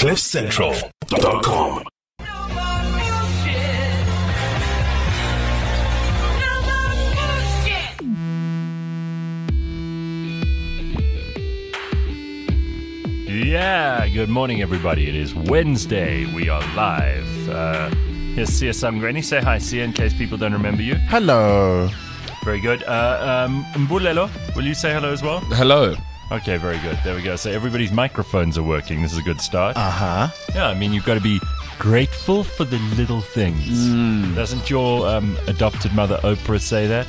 CliffCentral.com. Yeah, good morning, everybody. It is Wednesday. We are live. Here's Sia Samgrini. Say hi, Sia, in case people don't remember you. Hello. Very good. Mbulelo, will you say hello as well? Hello. Okay, very good. There we go. So everybody's microphones are working. This is a good start. Uh-huh. Yeah, I mean, you've got to be grateful for the little things. Doesn't your adopted mother Oprah say that?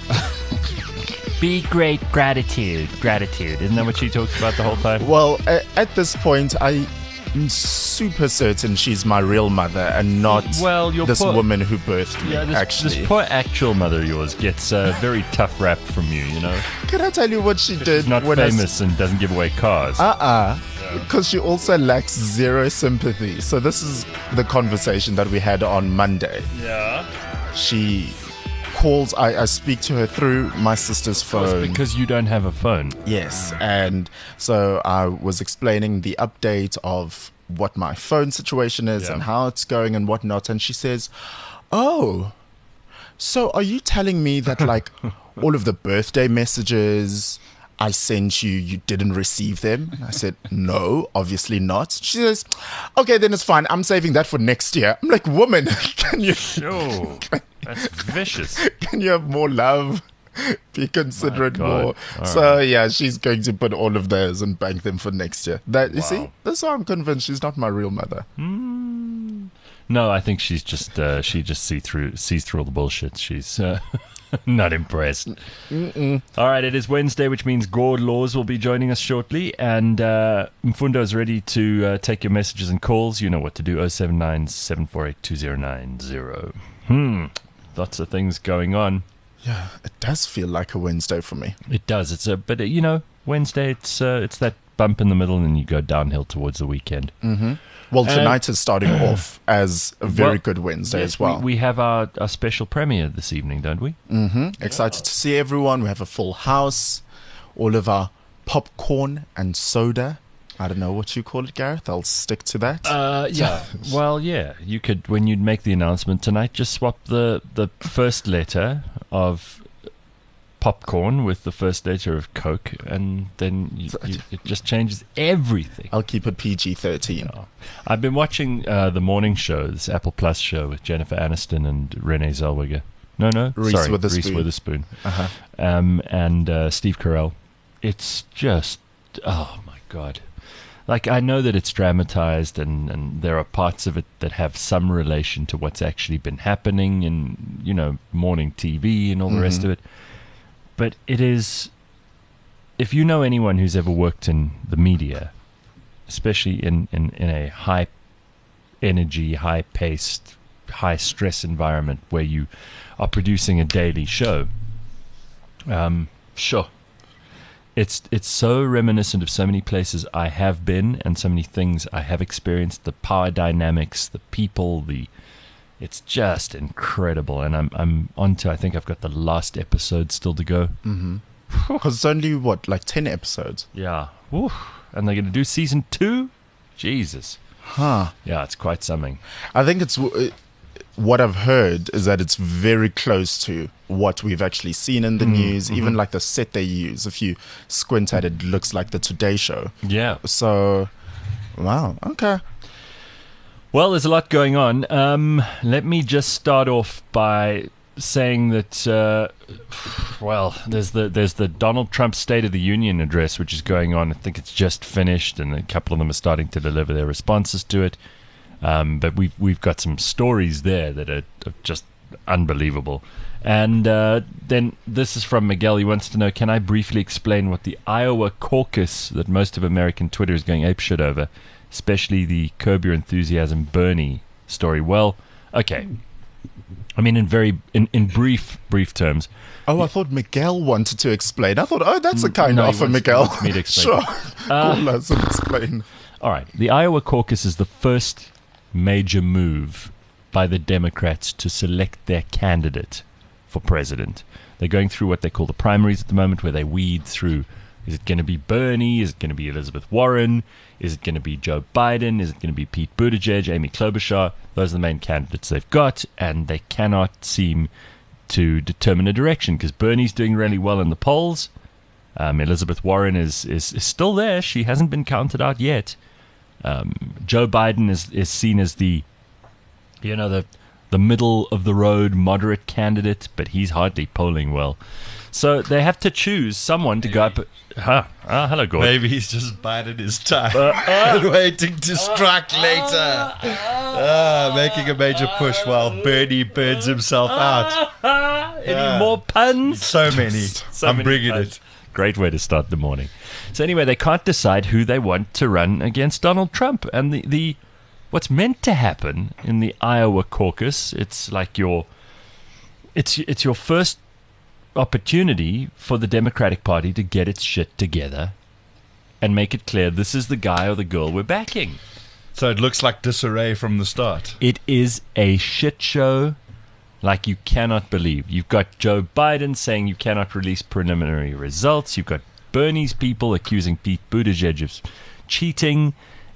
Be great, gratitude. Isn't that what she talks about the whole time? Well, at this point, I'm super certain she's my real mother and not this woman who birthed me, This poor actual mother of yours gets a very tough rap from you, you know? Can I tell you what she did? She's not famous and doesn't give away cars. Because she also lacks zero sympathy. So this is the conversation that we had on Monday. Yeah. She calls, I speak to her through my sister's phone. It's because you don't have a phone. Yes, and so I was explaining the update of what my phone situation is and how it's going and whatnot, and she says, "Oh, so are you telling me that like all of the birthday messages I sent you, you didn't receive them?" And I said, "No, obviously not." She says, "Okay, then it's fine. I'm saving that for next year." I'm like, "Woman, can you?" Sure. That's vicious. Can you have more love? Be considerate more. So yeah, she's going to put all of those and bank them for next year. You see, that's why I'm convinced she's not my real mother. No, I think she's just she just sees through all the bullshit. She's not impressed. All right, it is Wednesday, which means Gord Laws will be joining us shortly, and Mfundo is ready to take your messages and calls. You know what to do: 079 748 2090. Lots of things going on. Yeah, it does feel like a Wednesday for me. It does. But you know, Wednesday. It's that bump in the middle, and then you go downhill towards the weekend. Mm-hmm. Well, tonight is starting off as a very good Wednesday as well. We have our special premiere this evening, don't we? Mm-hmm. Excited to see everyone. We have a full house. All of our popcorn and soda. I don't know what you call it, Gareth. I'll stick to that. Yeah. Well, yeah. You could, when you make the announcement tonight, just swap the first letter of popcorn with the first letter of Coke, and then it just changes everything. I'll keep it PG-13. Yeah. I've been watching the morning show, this Apple Plus show with Jennifer Aniston and Renee Zellweger. Reese Witherspoon. Uh-huh. And Steve Carell. It's just, oh my God. Like, I know that it's dramatized and there are parts of it that have some relation to what's actually been happening in, you know, morning TV and all the rest of it. But it is, if you know anyone who's ever worked in the media, especially in a high energy, high paced, high stress environment where you are producing a daily show, sure. It's so reminiscent of so many places I have been and so many things I have experienced. The power dynamics, the people, it's just incredible. And I'm on to, I think I've got the last episode still to go. Because it's only, like 10 episodes? Yeah. Woo. And they're going to do season 2? Jesus. Huh. Yeah, it's quite something. I think it's... What I've heard is that it's very close to what we've actually seen in the news. Even like the set they use, if you squint at it, looks like the Today Show. Yeah. So, wow, okay. Well, there's a lot going on. Let me just start off by saying that, there's the Donald Trump State of the Union address, which is going on. I think it's just finished, and a couple of them are starting to deliver their responses to it. But we've got some stories there that are just unbelievable. And then this is from Miguel. He wants to know, can I briefly explain what the Iowa caucus that most of American Twitter is going apeshit over, especially the Curb Your Enthusiasm Bernie story? Well, okay. I mean, in brief terms. Oh, I thought Miguel wanted to explain. I thought, that's a kind offer, Miguel. He wants me to explain. Sure. Call us and explain. All right. The Iowa caucus is the first major move by the Democrats to select their candidate for president. They're going through what they call the primaries at the moment, where they weed through Is it going to be Bernie? Is it going to be Elizabeth Warren? Is it going to be Joe Biden? Is it going to be Pete Buttigieg, Amy Klobuchar? Those are the main candidates they've got, and they cannot seem to determine a direction because Bernie's doing really well in the polls. Elizabeth Warren is still there. She hasn't been counted out yet. Joe Biden is seen as the middle of the road moderate candidate, but he's hardly polling well. So they have to choose someone to go up. Hello, Gordon. Maybe he's just biding his time and waiting to strike later. Making a major push while Bernie burns himself out. Any more puns? So many. I'm bringing it. Great way to start the morning. So anyway, they can't decide who they want to run against Donald Trump. And the what's meant to happen in the Iowa caucus, it's like it's your first opportunity for the Democratic Party to get its shit together and make it clear this is the guy or the girl we're backing. So it looks like disarray from the start. It is a shit show like you cannot believe. You've got Joe Biden saying you cannot release preliminary results. You've got Bernie's people accusing Pete Buttigieg of cheating.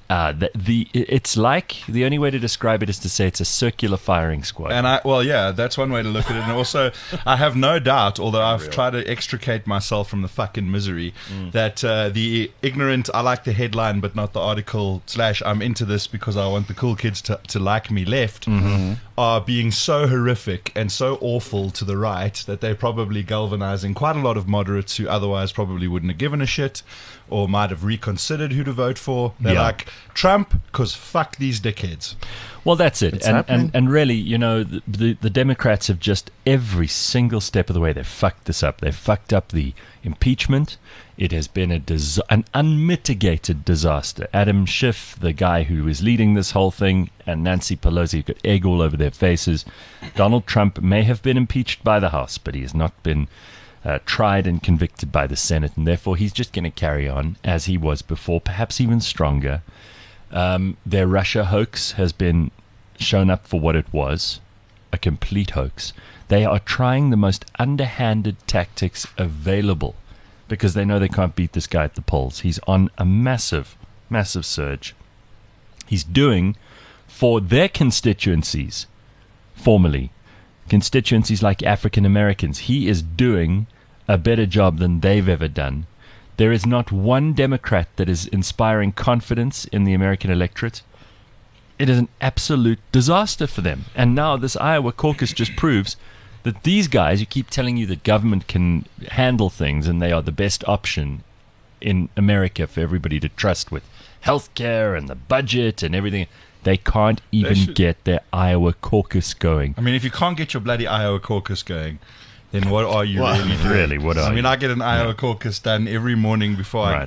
It's like, the only way to describe it is to say it's a circular firing squad. And that's one way to look at it. And also, I have no doubt, although I've tried to extricate myself from the fucking misery, that the ignorant, I like the headline but not the article / I'm into this because I want the cool kids to like me left, are being so horrific and so awful to the right that they're probably galvanizing quite a lot of moderates who otherwise probably wouldn't have given a shit or might have reconsidered who to vote for. They're like, Trump, because fuck these dickheads. Well, that's it. And really, the Democrats have just every single step of the way, they've fucked this up. They've fucked up the impeachment. It has been an unmitigated disaster. Adam Schiff, the guy who is leading this whole thing, and Nancy Pelosi got egg all over their faces. Donald Trump may have been impeached by the House, but he has not been tried and convicted by the Senate, and therefore he's just going to carry on as he was before, perhaps even stronger. Their Russia hoax has been shown up for what it was, a complete hoax. They are trying the most underhanded tactics available because they know they can't beat this guy at the polls. He's on a massive, massive surge. He's doing for their constituencies, formerly, constituencies like African Americans, he is doing a better job than they've ever done. There is not one Democrat that is inspiring confidence in the American electorate. It is an absolute disaster for them. And now this Iowa caucus just proves that these guys who keep telling you that government can handle things and they are the best option in America for everybody to trust with healthcare and the budget and everything, they can't even get their Iowa caucus going. I mean, if you can't get your bloody Iowa caucus going, then what are you really doing? Really, what are you? I get an Iowa caucus done every morning before I...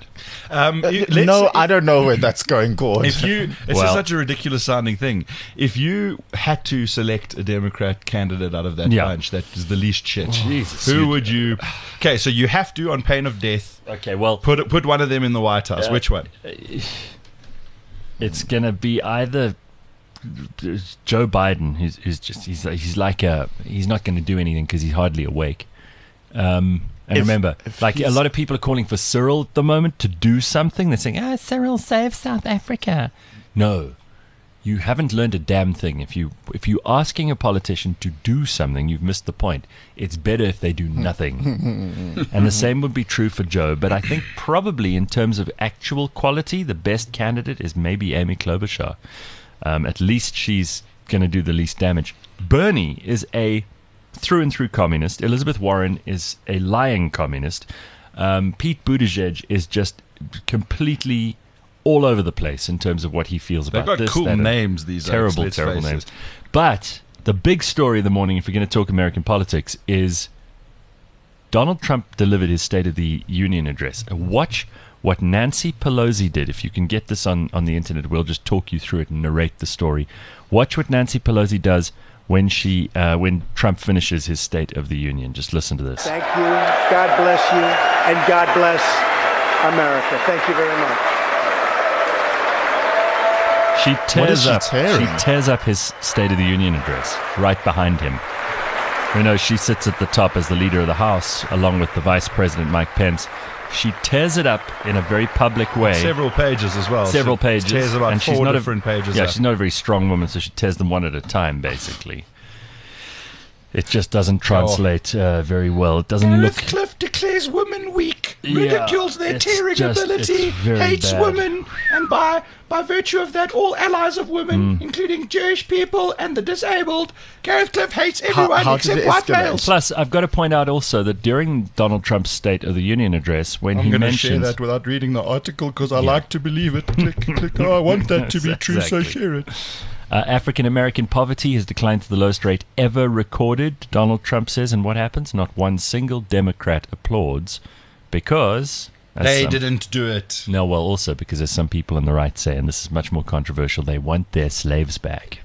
I don't know where that's going, Gord. It's such a ridiculous sounding thing. If you had to select a Democrat candidate out of that bunch that is the least shit, who would you... Okay, so you have to, on pain of death, put one of them in the White House. Which one? It's going to be either Joe Biden, he's not going to do anything because he's hardly awake. And remember, a lot of people are calling for Cyril at the moment to do something. They're saying, Cyril, save South Africa. No, you haven't learned a damn thing. If you're asking a politician to do something, you've missed the point. It's better if they do nothing. And the same would be true for Joe. But I think probably in terms of actual quality, the best candidate is maybe Amy Klobuchar. At least she's going to do the least damage. Bernie is a through-and-through communist. Elizabeth Warren is a lying communist. Pete Buttigieg is just completely all over the place in terms of what he feels about this. They've got cool names, these terrible names. But the big story of the morning, if we're going to talk American politics, is Donald Trump delivered his State of the Union address. Watch what Nancy Pelosi did. If you can get this on the internet, we'll just talk you through it and narrate the story. Watch what Nancy Pelosi does when Trump finishes his State of the Union. Just listen to this. Thank you. God bless you. And God bless America. Thank you very much. She tears up his State of the Union address right behind him. We know she sits at the top as the leader of the House, along with the Vice President, Mike Pence. She tears it up in a very public way. Several pages as well. Several She pages. tears about and she's 4 not different pages. Yeah, up. she's not a very strong woman, so she tears them one at a time, basically. It just doesn't translate very well. It doesn't look... Cliff declares women weak, Yeah, ridicules their it's tearing just- ability, it's very hates bad. women, and by virtue of that, all allies of women, Mm. including Jewish people and the disabled. Gareth Cliff hates everyone how did except it white escalate? males. Plus, I've got to point out also that during Donald Trump's State of the Union address, when I'm he going to share mentions... that without reading the article because I like to believe it. Click, click. Oh, I want that to be true, so Exactly. share it. African American poverty has declined to the lowest rate ever recorded, Donald Trump says, and what happens? Not one single Democrat applauds because... as They some- didn't do it. No, well, also because as some people on the right say, and this is much more controversial, they want their slaves back.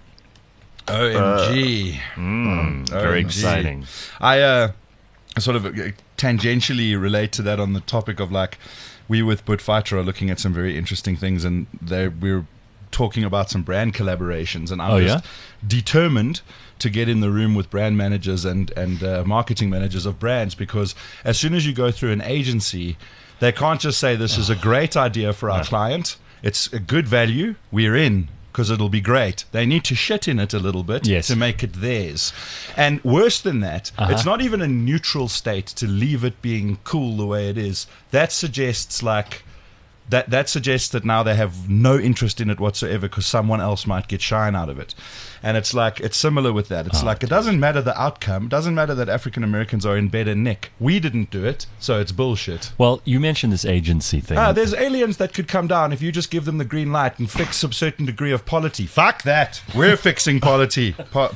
OMG. Very OMG. exciting. I sort of tangentially relate to that on the topic of like, we with Bud Fighter are looking at some very interesting things, and we're talking about some brand collaborations, and I'm just determined to get in the room with brand managers and marketing managers of brands, because as soon as you go through an agency, they can't just say this is a great idea for our client, it's a good value, we're in, because it'll be great. They need to shit in it a little bit to make it theirs. And worse than that, it's not even a neutral state to leave it being cool the way it is. That suggests like that suggests that now they have no interest in it whatsoever because someone else might get shine out of it. And it's like, it's similar with that. It's like, it doesn't matter the outcome. It doesn't matter that African Americans are in better nick. We didn't do it, so it's bullshit. Well, you mentioned this agency thing. There's aliens that could come down if you just give them the green light and fix a certain degree of polity. Fuck that. We're fixing poverty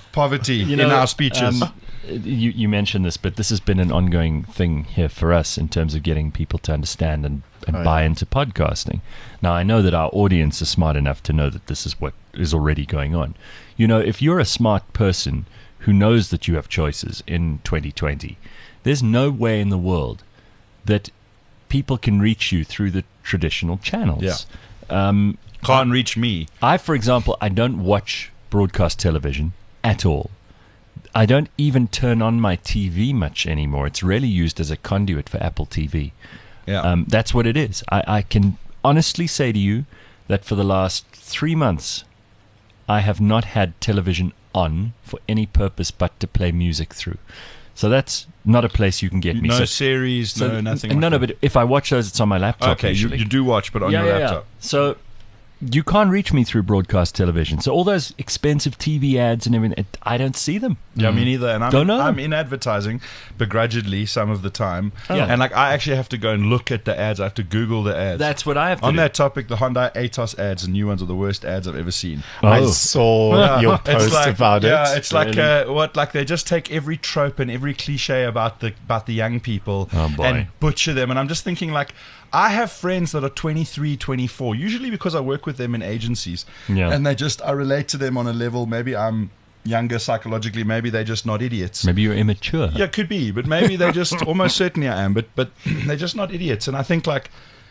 in our speeches. You mentioned this, but this has been an ongoing thing here for us in terms of getting people to understand and buy into podcasting. Now, I know that our audience is smart enough to know that this is what is already going on. You know, if you're a smart person who knows that you have choices in 2020, there's no way in the world that people can reach you through the traditional channels. Can't reach me. For example, I don't watch broadcast television at all. I don't even turn on my TV much anymore. It's really used as a conduit for Apple TV. Yeah. That's what it is. I can honestly say to you that for the last 3 months, I have not had television on for any purpose but to play music through. So that's not a place you can get me. No So- series, so nothing. No, like that. but if I watch those, it's on my laptop. Okay, you usually. do watch, but on your laptop. So you can't reach me through broadcast television. So all those expensive TV ads and everything, I don't see them. Yeah, me neither. And Don't know. I'm in advertising begrudgingly some of the time. Yeah. And like, I actually have to go and look at the ads. I have to Google the ads. That's what I have to on do. that topic, the Hyundai Atos ads, the new ones, are the worst ads I've ever seen. I saw your post about it. Yeah, it's like like they just take every trope and every cliche about the young people and butcher them. And I'm just thinking, like, I have friends that are 23, 24, usually because I work with them in agencies. Yeah. And I relate to them on a level, maybe I'm younger psychologically, maybe they're just not idiots. Maybe you're immature. Yeah, could be, but maybe they just, almost certainly I am, but they're just not idiots. And I think, like,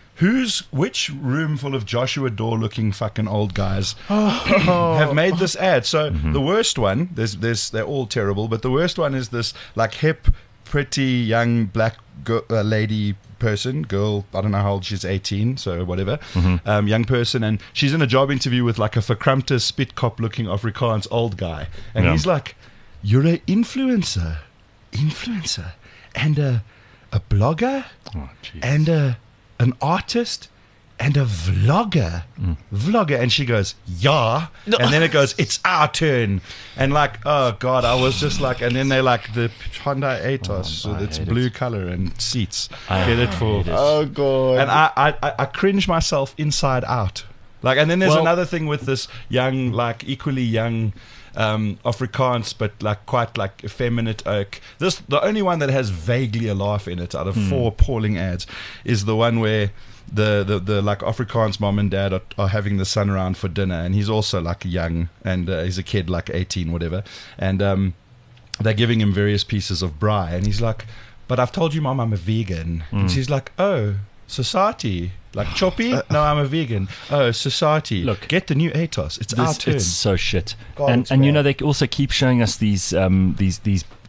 which room full of Joshua Doe looking fucking old guys have made this ad? So the worst one, they're all terrible, but the worst one is this like hip, pretty young black lady girl, I don't know how old she is, 18, so whatever, young person, and she's in a job interview with like a verkrampte spit cop looking Afrikaans old guy, and he's like, you're an influencer and a blogger and an artist and a vlogger, and she goes, yeah, and then it goes, it's our turn, and like, oh god, I was just like, and then they like the Hyundai Atos, so it's blue color and seats, get it for, oh god, and I cringe myself inside out, like, and then there's another thing with this young, like equally young Afrikaans, but like quite like effeminate oak. The only one that has vaguely a laugh in it out of 4 appalling ads is the one where the like Afrikaans mom and dad are having the son around for dinner, and he's also like young, and he's a kid like 18 whatever, and they're giving him various pieces of braai, and he's like, but I've told you, Mom, I'm a vegan. And she's like, oh, society, like choppy? No, I'm a vegan. Oh, society. Look, get the new Atos. It's our turn. It's so shit. God, and it's you bad. know, they also keep showing us these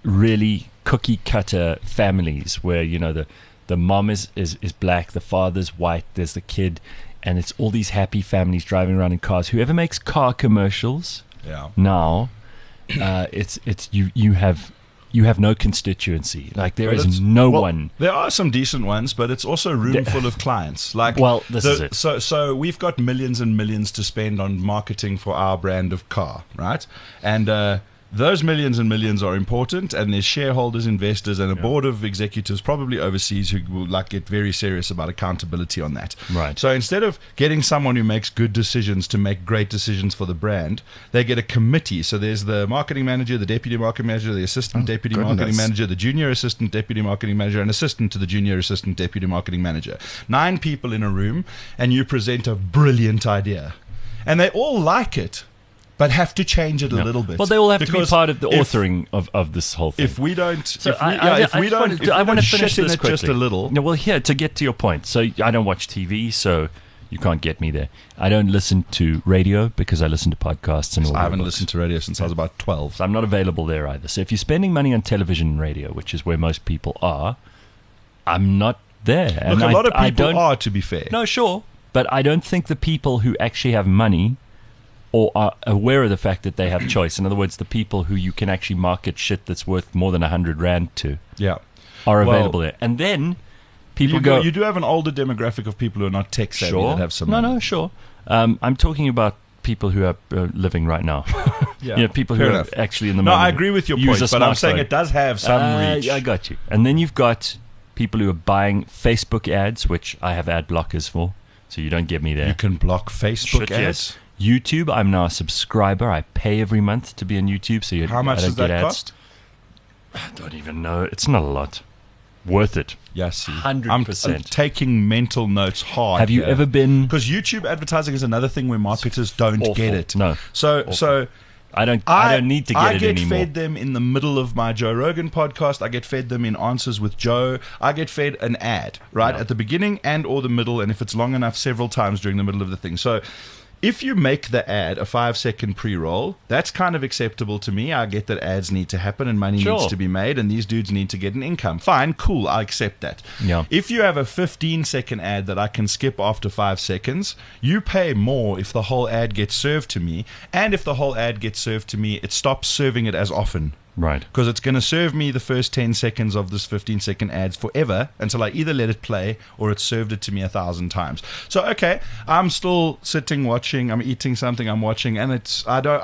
really cookie cutter families where, you know, the mom is black, the father's white, there's the kid, and it's all these happy families driving around in cars. Whoever makes car commercials now, it's you have no constituency. Like there is no one. There are some decent ones, but it's also a room full of clients. Like, this is it. So we've got millions and millions to spend on marketing for our brand of car, right? And those millions and millions are important, and there's shareholders, investors, and a board of executives probably overseas who will get very serious about accountability on that. Right. So instead of getting someone who makes good decisions to make great decisions for the brand, they get a committee. So there's the marketing manager, the deputy marketing manager, the assistant deputy marketing manager, the junior assistant deputy marketing manager, and assistant to the junior assistant deputy marketing manager. 9 people in a room, and you present a brilliant idea. And they all like it, but have to change it a little bit. Well, they all have to be part of the authoring of this whole thing. If we don't, so I want to finish this quickly. Just a little. No, well, here to get to your point. So I don't watch TV, so you can't get me there. I don't listen to radio because I listen to podcasts and all. I haven't listened to radio since I was about 12. So I'm not available there either. So if you're spending money on television and radio, which is where most people are, I'm not there. Look, and a lot of people are, to be fair. No, sure, but I don't think the people who actually have money or are aware of the fact that they have choice. In other words, the people who you can actually market shit that's worth more than 100 Rand to are available there. And then people you do have an older demographic of people who are not tech savvy that have some money. No, sure. I'm talking about people who are living right now. Yeah, you know, people who are actually in the moment. No, I agree with your point, but I'm saying it does have some reach. I got you. And then you've got people who are buying Facebook ads, which I have ad blockers for, so you don't get me there. You can block Facebook ads? Yes. YouTube, I'm now a subscriber. I pay every month to be on YouTube. So how much does that cost? I don't even know. It's not a lot. Worth it. Yes, 100%. I'm taking mental notes hard. Have you ever been? Because YouTube advertising is another thing where marketers don't get it. No. So I don't need to get it anymore. I get fed them in the middle of my Joe Rogan podcast. I get fed them in Answers with Joe. I get fed an ad at the beginning and or the middle, and if it's long enough, several times during the middle of the thing. So if you make the ad a 5-second pre-roll, that's kind of acceptable to me. I get that ads need to happen and money needs to be made and these dudes need to get an income. Fine, cool, I accept that. Yeah. If you have a 15-second ad that I can skip after 5 seconds, you pay more if the whole ad gets served to me. And if the whole ad gets served to me, it stops serving it as often. Right. Because it's going to serve me the first 10 seconds of this 15-second ads forever until I either let it play or it's served it to me 1,000 times. So, okay, I'm still sitting watching, I'm eating something, I'm watching, and it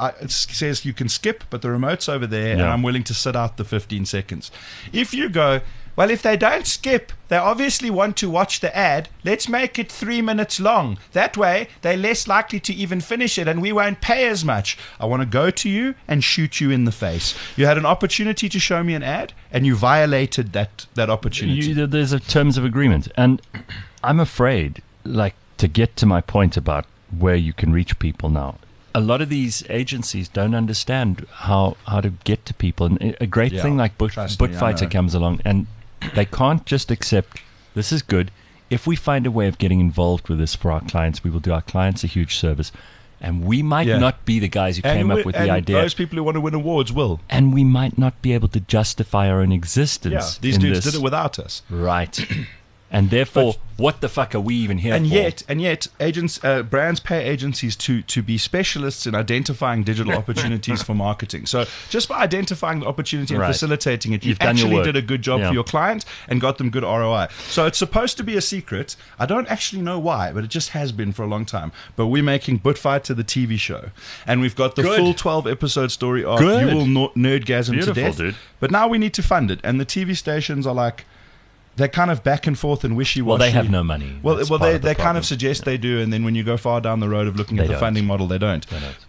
says you can skip, but the remote's over there, and I'm willing to sit out the 15 seconds. If you go, well, if they don't skip, they obviously want to watch the ad. Let's make it 3 minutes long. That way, they're less likely to even finish it, and we won't pay as much. I want to go to you and shoot you in the face. You had an opportunity to show me an ad, and you violated that opportunity. There's a terms of agreement, and I'm afraid, to get to my point about where you can reach people now. A lot of these agencies don't understand how to get to people, and a great thing like Buttfighter comes along, and they can't just accept this is good. If we find a way of getting involved with this for our clients, we will do our clients a huge service. And we might not be the guys who came up with the idea. Those people who want to win awards will. And we might not be able to justify our own existence. Yeah, these dudes did it without us. Right. And therefore, what the fuck are we even here for? And yet, brands pay agencies to be specialists in identifying digital opportunities for marketing. So just by identifying the opportunity and facilitating it, you've actually did a good job for your client and got them good ROI. So it's supposed to be a secret. I don't actually know why, but it just has been for a long time. But we're making Buttfighter the TV show. And we've got the full 12-episode story arc. You will nerdgasm to death. Dude. But now we need to fund it. And the TV stations are like, they're kind of back and forth and wishy-washy. Well, they have no money. Well, they kind of suggest they do, and then when you go far down the road of looking at the funding model, they don't.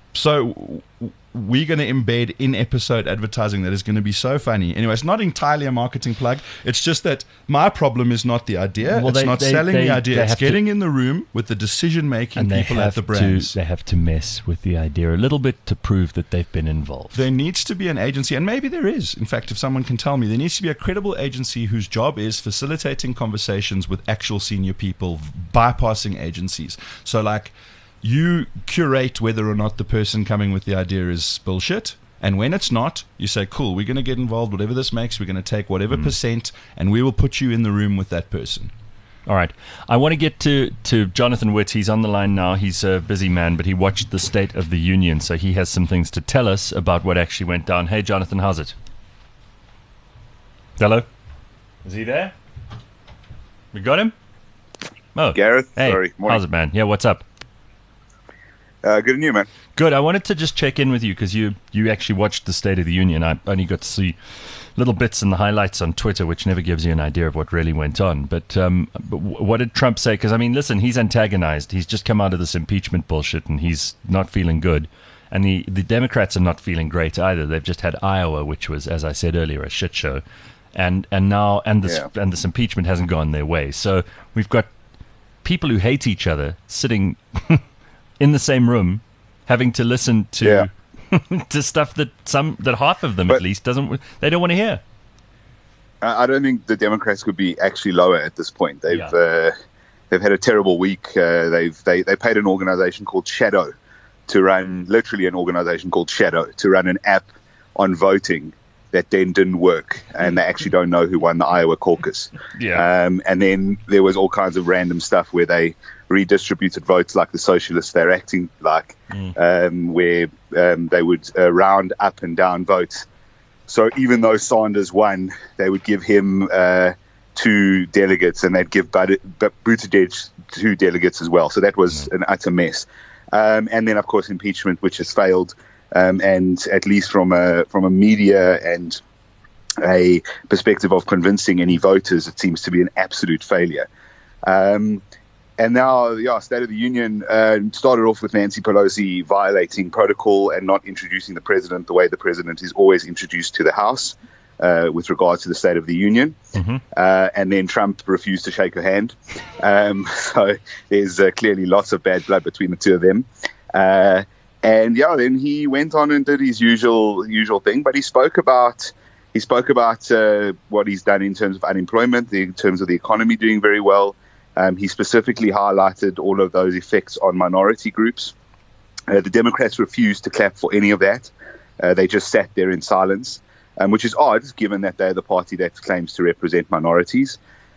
So we're going to embed in-episode advertising that is going to be so funny. Anyway, it's not entirely a marketing plug. It's just that my problem is not the idea. It's not selling the idea. It's getting in the room with the decision-making people at the brands. They have to mess with the idea a little bit to prove that they've been involved. There needs to be an agency, and maybe there is. In fact, if someone can tell me, there needs to be a credible agency whose job is facilitating conversations with actual senior people, bypassing agencies. So, you curate whether or not the person coming with the idea is bullshit, And when it's not, you say, cool, we're going to get involved, whatever this makes, we're going to take whatever percent, and we will put you in the room with that person. All right. I want to get to Jonathan Witt. He's on the line now. He's a busy man, but he watched the State of the Union, so he has some things to tell us about what actually went down. Hey, Jonathan, how's it? Hello? Is he there? We got him? Oh, Gareth, hey, sorry. Morning. How's it, man? Yeah, what's up? Good and you, man. Good. I wanted to just check in with you because you actually watched the State of the Union. I only got to see little bits and the highlights on Twitter, which never gives you an idea of what really went on. But what did Trump say? Because, I mean, listen, he's antagonized. He's just come out of this impeachment bullshit, and he's not feeling good. And the Democrats are not feeling great either. They've just had Iowa, which was, as I said earlier, a shit show. And this impeachment hasn't gone their way. So we've got people who hate each other sitting in the same room, having to listen to to stuff that half of them at least they don't want to hear. I don't think the Democrats could be actually lower at this point. They've had a terrible week. They paid an organization called Shadow to run an app on voting that then didn't work, and they actually don't know who won the Iowa caucus. And then there was all kinds of random stuff where they redistributed votes like the socialists they're acting like, where they would round up and down votes. So even though Sanders won, they would give him 2 delegates, and they'd give Buttigieg 2 delegates as well. So that was an utter mess. And then, of course, impeachment, which has failed. And at least from a media and a perspective of convincing any voters, it seems to be an absolute failure. And now, State of the Union started off with Nancy Pelosi violating protocol and not introducing the president the way the president is always introduced to the House with regard to the State of the Union. And then Trump refused to shake her hand. So there's clearly lots of bad blood between the two of them. And then he went on and did his usual thing, but he spoke about what he's done in terms of unemployment, in terms of the economy doing very well. He specifically highlighted all of those effects on minority groups. The Democrats refused to clap for any of that. They just sat there in silence, which is odd given that they're the party that claims to represent minorities.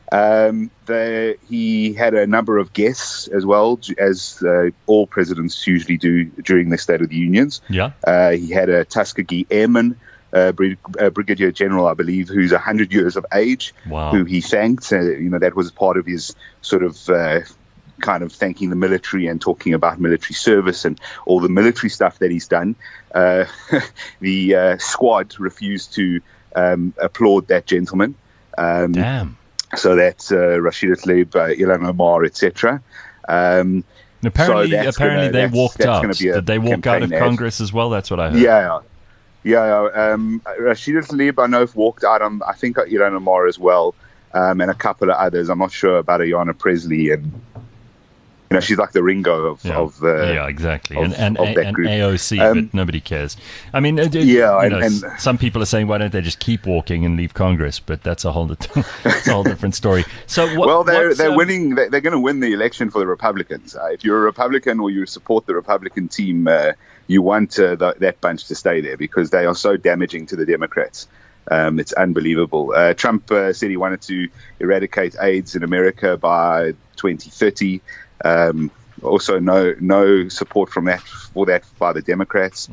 He had a number of guests as well, as all presidents usually do during the State of the Unions. He had a Tuskegee Airman, Brigadier General, I believe, who's 100 years of age, who he thanked. That was part of his sort of kind of thanking the military and talking about military service and all the military stuff that he's done. The squad refused to applaud that gentleman. Damn. So that's Rashida Tlaib, Ilhan Omar, etc. Apparently they walked out. Did they walk out of Congress as well? That's what I heard. Rashida Tlaib, I know, walked out. I think Ilhan Omar as well, and a couple of others. I'm not sure about Ayanna Presley, and she's like the Ringo of exactly, of that group. AOC, but nobody cares. I mean, some people are saying, why don't they just keep walking and leave Congress? But that's a whole different story. So, they're winning. They're going to win the election for the Republicans. If you're a Republican or you support the Republican team, you want that bunch to stay there because they are so damaging to the Democrats. It's unbelievable. Trump said he wanted to eradicate AIDS in America by 2030. Also, no support for that by the Democrats.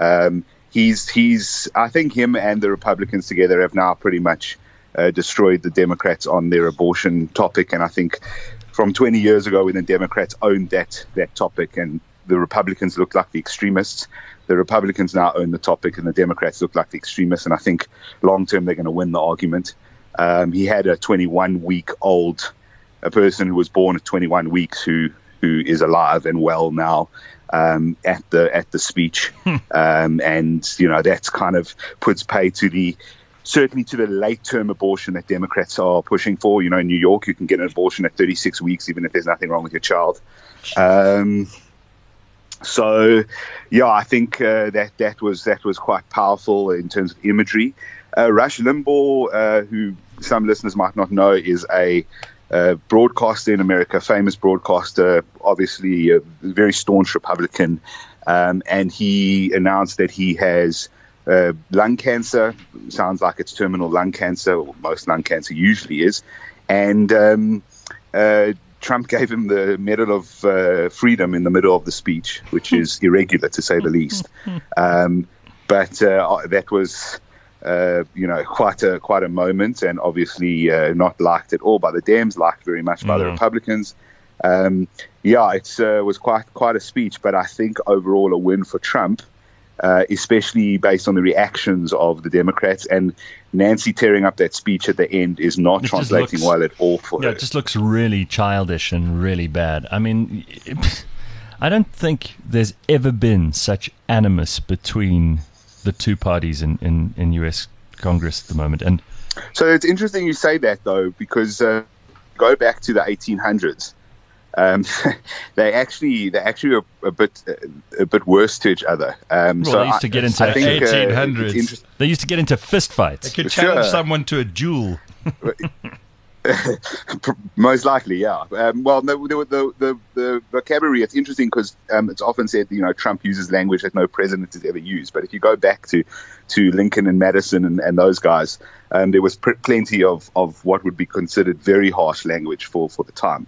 He's I think him and the Republicans together have now pretty much destroyed the Democrats on their abortion topic. And I think from 20 years ago when the Democrats owned that topic and the Republicans looked like the extremists, the Republicans now own the topic and the Democrats look like the extremists. And I think long term they're going to win the argument. He had a 21-week-old a person who was born at 21 weeks who is alive and well now at the speech. And that's kind of puts pay to certainly to the late term abortion that Democrats are pushing for. In New York, you can get an abortion at 36 weeks, even if there's nothing wrong with your child. I think that was quite powerful in terms of imagery. Rush Limbaugh, who some listeners might not know, is a broadcaster in America, famous broadcaster, obviously a very staunch Republican, and he announced that he has lung cancer. Sounds like it's terminal lung cancer, or most lung cancer usually is. And Trump gave him the Medal of Freedom in the middle of the speech, which is irregular to say the least. But that was, quite a moment, and obviously not liked at all by the Dems, liked very much by the Republicans. It was quite a speech, but I think overall a win for Trump, especially based on the reactions of the Democrats. And Nancy tearing up that speech at the end is not translating well at all for her. It just looks really childish and really bad. I mean, I don't think there's ever been such animus between the two parties in U.S. Congress at the moment. And so it's interesting you say that, though, because go back to the 1800s. They actually are a bit worse to each other. They used to get into 1800s. They used to get into fist fights. They could challenge someone to a duel. Most likely, yeah. The vocabulary, it's interesting because it's often said, Trump uses language that no president has ever used. But if you go back to Lincoln and Madison and those guys, there was plenty of what would be considered very harsh language for the time.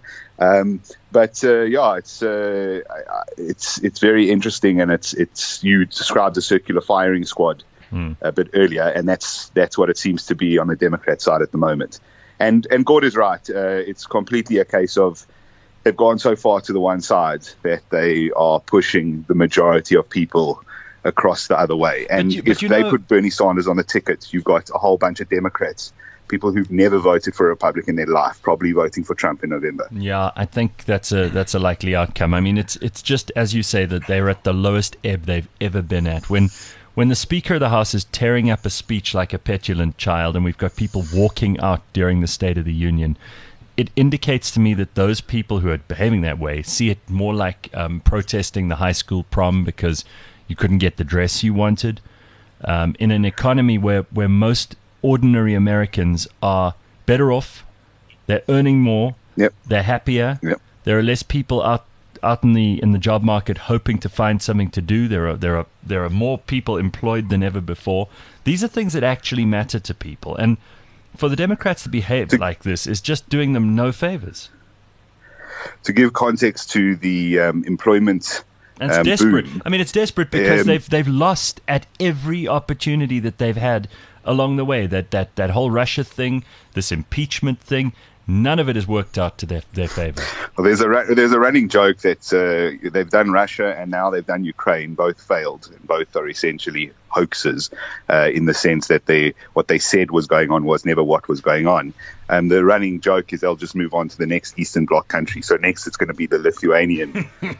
It's very interesting, and it's you described the circular firing squad a bit earlier, and that's what it seems to be on the Democrat side at the moment. And Gord is right. It's completely a case of they've gone so far to the one side that they are pushing the majority of people across the other way. And if they put Bernie Sanders on the ticket, you've got a whole bunch of Democrats, people who've never voted for a Republican in their life, probably voting for Trump in November. Yeah, I think that's a likely outcome. I mean, it's just as you say that they're at the lowest ebb they've ever been at. When the Speaker of the House is tearing up a speech like a petulant child, and we've got people walking out during the State of the Union, it indicates to me that those people who are behaving that way see it more like protesting the high school prom because you couldn't get the dress you wanted. In an economy where most ordinary Americans are better off, they're earning more, they're happier, there are less people out in the job market hoping to find something to do. There are more people employed than ever before. These are things that actually matter to people, and for the Democrats to behave like this is just doing them no favors. To give context to the employment, and it's desperate. boom. I mean, it's desperate because they've lost at every opportunity that they've had along the way. That whole Russia thing, this impeachment thing. None of it has worked out to their favor. Well, there's a running joke that they've done Russia and now they've done Ukraine. Both failed, and both are essentially hoaxes in the sense that what they said was going on was never what was going on. And the running joke is they'll just move on to the next Eastern Bloc country. So next it's going to be the Lithuanian,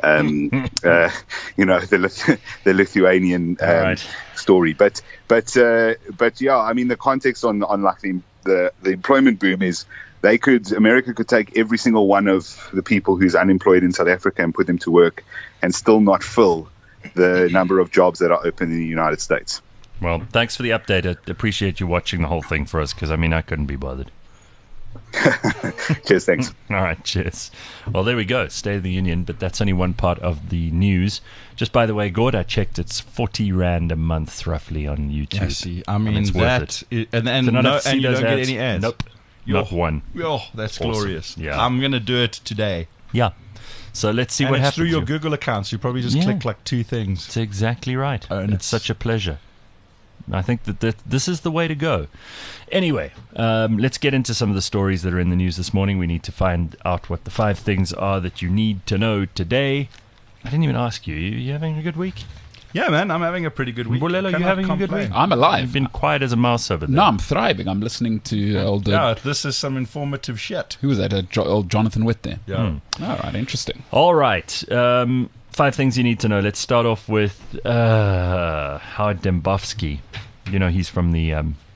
the Lithuanian story. But yeah, I mean the context on like the employment boom is. America could take every single one of the people who's unemployed in South Africa and put them to work and still not fill the number of jobs that are open in the United States. Well, thanks for the update. I appreciate you watching the whole thing for us because, I couldn't be bothered. Cheers, thanks. All right, cheers. Well, there we go. State of the Union, but that's only one part of the news. Just by the way, Gord, I checked, it's 40 Rand a month roughly on YouTube. Yeah, see, it's worth it. And you don't get any ads. Nope. Not one. Oh, that's awesome. Glorious. Yeah. I'm going to do it today. Yeah. So let's see what happens. Through your Google accounts. You probably just click like 2 things. That's exactly right. It's such a pleasure. I think that this is the way to go. Anyway, let's get into some of the stories that are in the news this morning. We need to find out what the 5 things are that you need to know today. I didn't even ask you. You having a good week? Yeah, man, I'm having a pretty good week. Bulelo, you having a good week? I'm alive. You've been quiet as a mouse over there. No, I'm thriving. I'm listening to old... this is some informative shit. Who was that? Old Jonathan Witt there. Yeah. All right, interesting. All right. 5 things you need to know. Let's start off with Howard Dembowski. He's from the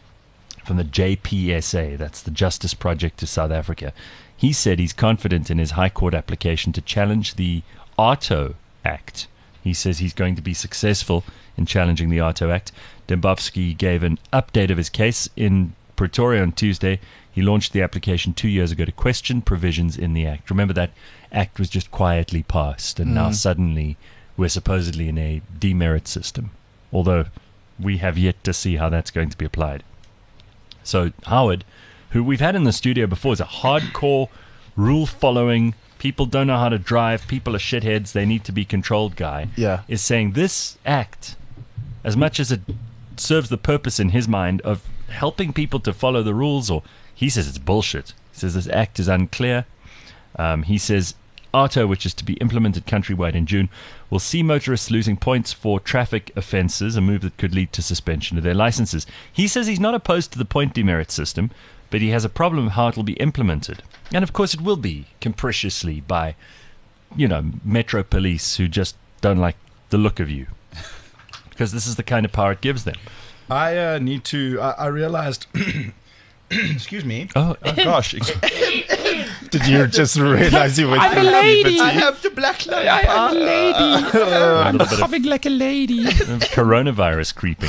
JPSA. That's the Justice Project to South Africa. He said he's confident in his High Court application to challenge the ARTO Act. He says he's going to be successful in challenging the ARTO Act. Dembowski gave an update of his case in Pretoria on Tuesday. He launched the application 2 years ago to question provisions in the Act. Remember, that Act was just quietly passed, and now suddenly we're supposedly in a demerit system. Although we have yet to see how that's going to be applied. So Howard, who we've had in the studio before, is a hardcore rule-following, people don't know how to drive, people are shitheads, they need to be controlled guy, is saying this act, as much as it serves the purpose in his mind of helping people to follow the rules, or he says it's bullshit. He says this act is unclear. He says ARTO, which is to be implemented countrywide in June, will see motorists losing points for traffic offences, a move that could lead to suspension of their licences. He says he's not opposed to the point demerit system, but he has a problem with how it will be implemented. And of course it will be capriciously by, metro police who just don't like the look of you. Because this is the kind of power it gives them. I realized... Excuse me. Oh gosh. Did you just realize you went I'm a lady. I have the black light. I'm a lady. I'm coughing like a lady. Coronavirus creeping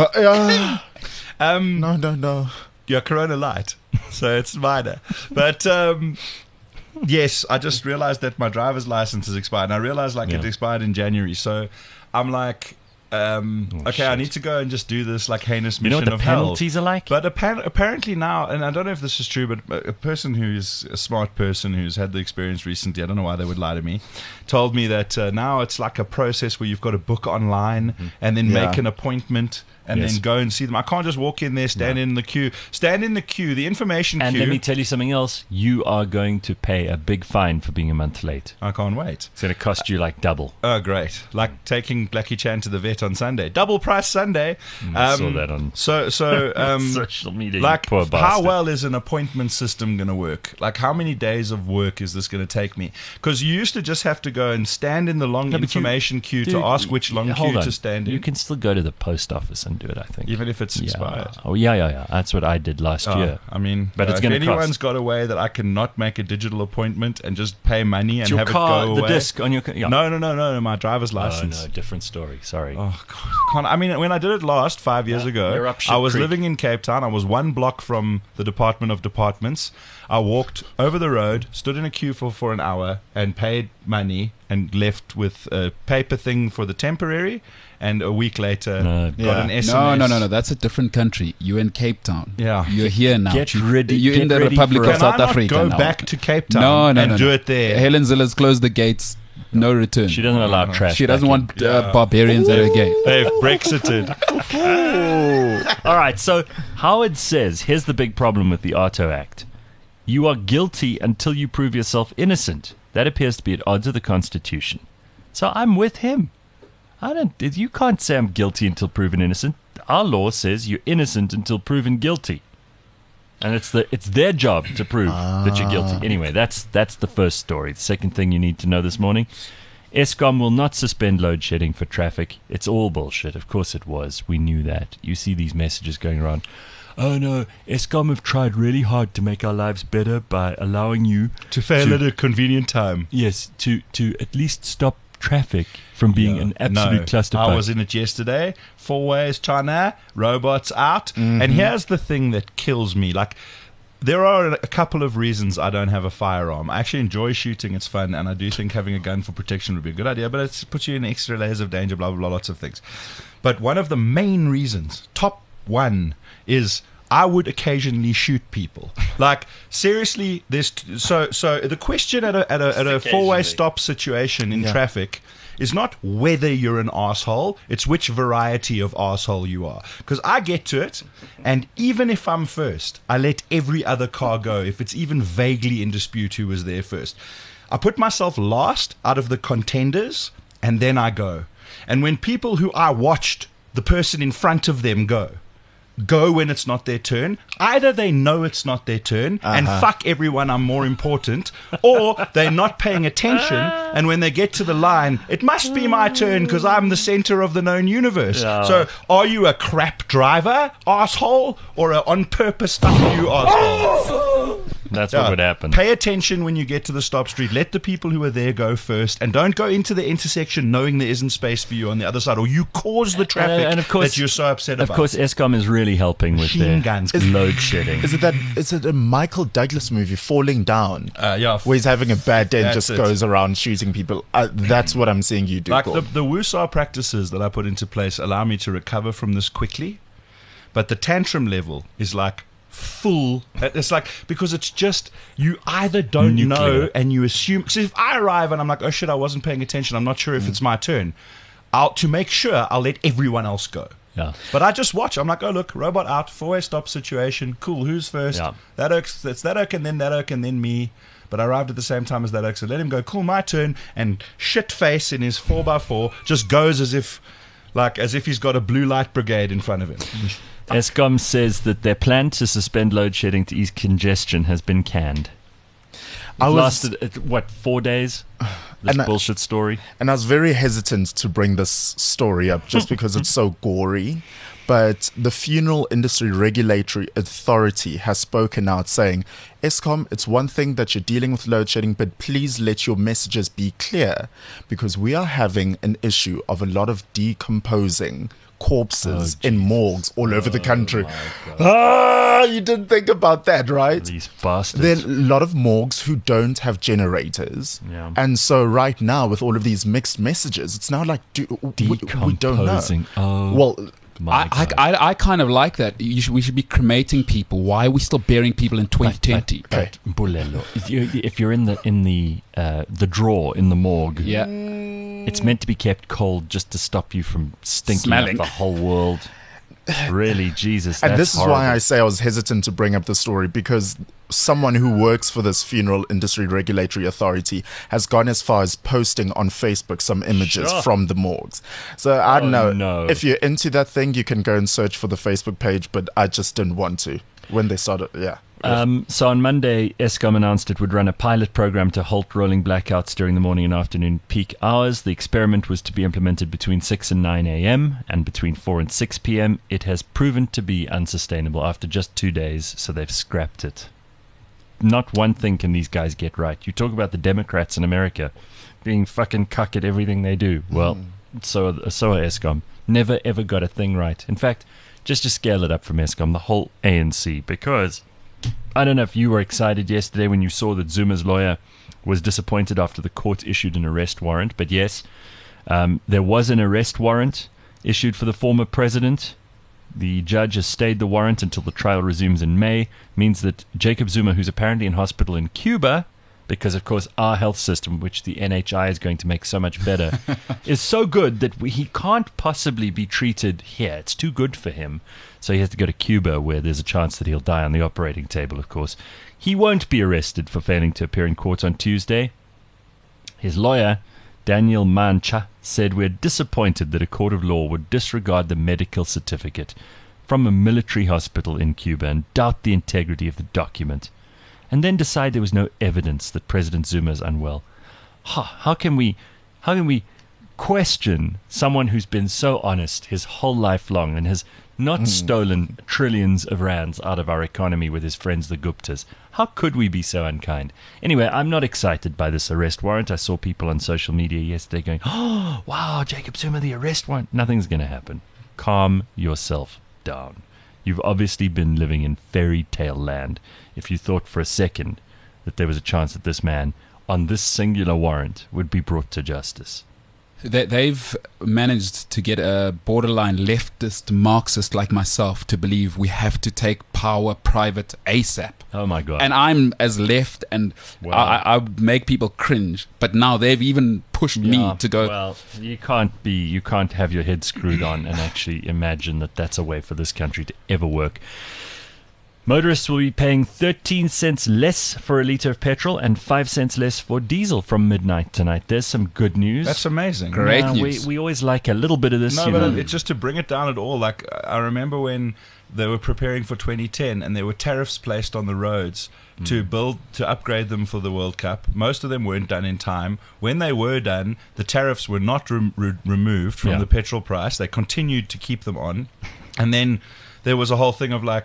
in. No. Yeah, Corona Light. So it's minor. But yes, I just realized that my driver's license is expired. And I realized it expired in January. So I'm like... okay, I need to go and just do this heinous mission of hell. You know what the penalties are like? But apparently now, and I don't know if this is true, but a person who's a smart person who's had the experience recently, I don't know why they would lie to me, told me that now it's like a process where you've got to book online and then make an appointment and then go and see them. I can't just walk in there, stand in the queue. Stand in the queue, the information queue. And let me tell you something else. You are going to pay a big fine for being a month late. I can't wait. It's going to cost you double. Oh, great. Like taking Blackie Chan to the vet on Sunday. Double price Sunday. I saw that on social media. Poor bastard. How well is an appointment system going to work? How many days of work is this going to take me? Because you used to just have to go and stand in the long information queue to ask which long queue to stand in. You can still go to the post office and do it, I think. Even if it's expired. Oh, yeah. That's what I did last year. I mean, but it's if anyone's got a way that I can not make a digital appointment and just pay money and have it go away. The disc on your car. Yeah. No, my driver's license. Oh, no, different story. Sorry. Oh, God. I mean, when I did it last 5 years ago, I was living in Cape Town. I was one block from the Department of Departments. I walked over the road, stood in a queue for an hour, and paid money and left with a paper thing for the temporary. And a week later, got an SMS. No. That's a different country. You're in Cape Town. Yeah. You're here now. You're in the Republic of South Africa now. Can I not go back to Cape Town and do it there? Helen Ziller's closed the gates. No return. She doesn't allow trash. She doesn't want barbarians at her gate. They've Brexited. All right, so Howard says, here's the big problem with the ARTO Act. You are guilty until you prove yourself innocent. That appears to be at odds with the Constitution. So I'm with him. You can't say I'm guilty until proven innocent. Our law says you're innocent until proven guilty. And it's their job to prove that you're guilty. Anyway, that's the first story. The second thing you need to know this morning, Eskom will not suspend load shedding for traffic. It's all bullshit. Of course it was. We knew that. You see these messages going around. Oh no, Eskom have tried really hard to make our lives better by allowing you to fail at a convenient time. Yes, to at least stop traffic from being an absolute clusterfuck. I was in it yesterday. 4 ways, China, robots out. And here's the thing that kills me. There are a couple of reasons I don't have a firearm. I actually enjoy shooting. It's fun. And I do think having a gun for protection would be a good idea. But it puts you in extra layers of danger, blah, blah, blah, lots of things. But one of the main reasons, top one, is I would occasionally shoot people. Seriously, so the question at a 4-way stop situation in traffic is not whether you're an asshole, it's which variety of asshole you are. Because I get to it, and even if I'm first, I let every other car go if it's even vaguely in dispute who was there first. I put myself last out of the contenders, and then I go. And when people who I watched the person in front of them go when it's not their turn, either they know it's not their turn and fuck everyone, I'm more important, or they're not paying attention, and when they get to the line, it must be my turn because I'm the center of the known universe. So are you a crap driver, asshole, or a on purpose fuck you asshole? That's what would happen. Pay attention when you get to the stop street. Let the people who are there go first, and don't go into the intersection knowing there isn't space for you on the other side, or you cause the traffic and of course, that you're so upset about. Of course, Eskom is really helping with Machine their guns. load shedding. Is it a Michael Douglas movie, Falling Down? Yeah. Where he's having a bad day and That's just it. goes around shooting people. That's what I'm seeing you do. Like Paul. the WUSA practices that I put into place allow me to recover from this quickly, but the tantrum level is like full. It's like, because it's just, you either don't know and you assume. So if I arrive and I'm like, oh shit, I wasn't paying attention, I'm not sure if it's my turn, to make sure, I'll let everyone else go. Yeah. But I just watch. I'm like, oh look, robot out, 4-way stop situation. Cool, who's first? Yeah. That oak, it's that oak, and then that oak, and then me. But I arrived at the same time as that oak, so let him go. Cool, my turn. And shit face in his 4x4 just goes as if he's got a blue light brigade in front of him. Eskom says that their plan to suspend load shedding to ease congestion has been canned. It lasted, 4 days? This bullshit story. And I was very hesitant to bring this story up just because it's so gory. But the Funeral Industry Regulatory Authority has spoken out saying, Eskom, it's one thing that you're dealing with load shedding, but please let your messages be clear, because we are having an issue of a lot of decomposing corpses in morgues all over the country. You didn't think about that, right? These bastards. There are a lot of morgues who don't have generators. Yeah. And so right now, with all of these mixed messages, it's now like, we don't know. Oh, well, I kind of like that. We should be cremating people. Why are we still burying people in 2020? But Bulelo, if you're in the drawer in the morgue, Yeah. it's meant to be kept cold just to stop you from stinking Smelling. up the whole world. Really, Jesus. and that's this is horrible. why I say I was hesitant to bring up the story, because someone who works for this Funeral Industry Regulatory Authority has gone as far as posting on Facebook some images Sure. from the morgues. So I don't know. no. If you're into that thing, you can go and search for the Facebook page, but I just didn't want to when they started. Yeah. So on Monday, Eskom announced it would run a pilot program to halt rolling blackouts during the morning and afternoon peak hours. The experiment was to be implemented between 6 and 9 a.m. and between 4 and 6 p.m. It has proven to be unsustainable after just 2 days, so they've scrapped it. Not one thing can these guys get right. You talk about the Democrats in America being fucking cuck at everything they do. Well, so are Eskom. Never ever got a thing right. In fact, just to scale it up from Eskom, the whole ANC, because I don't know if you were excited yesterday when you saw that Zuma's lawyer was disappointed after the court issued an arrest warrant. But yes, there was an arrest warrant issued for the former president. The judge has stayed the warrant until the trial resumes in May. Means that Jacob Zuma, who's apparently in hospital in Cuba, because of course our health system, which the NHI is going to make so much better, is so good that he can't possibly be treated here. It's too good for him. So he has to go to Cuba, where there's a chance that he'll die on the operating table, of course. He won't be arrested for failing to appear in court on Tuesday. His lawyer, Daniel Mancha, said, "We're disappointed that a court of law would disregard the medical certificate from a military hospital in Cuba and doubt the integrity of the document, and then decide there was no evidence that President Zuma is unwell." How can we question someone who's been so honest his whole life long and has not stolen trillions of rands out of our economy with his friends the Guptas? How could we be so unkind? Anyway, I'm not excited by this arrest warrant. I saw people on social media yesterday going, "Oh, wow, Jacob Zuma, the arrest warrant." Nothing's going to happen. Calm yourself down. You've obviously been living in fairy tale land if you thought for a second that there was a chance that this man, on this singular warrant, would be brought to justice. They've managed to get a borderline leftist Marxist like myself to believe we have to take power private ASAP. Oh my God. And I'm as left, and Wow. I make people cringe. But now they've even pushed me to go. Well, you can't have your head screwed on and actually imagine that that's a way for this country to ever work. Motorists will be paying 13 cents less for a litre of petrol and 5 cents less for diesel from midnight tonight. There's some good news. That's amazing. Great Yeah, news. We always like a little bit of this. No, you but know. it's just to bring it down at all. Like, I remember when they were preparing for 2010 and there were tariffs placed on the roads to upgrade them for the World Cup. Most of them weren't done in time. When they were done, the tariffs were not removed from Yeah. the petrol price. They continued to keep them on. And then there was a whole thing of like,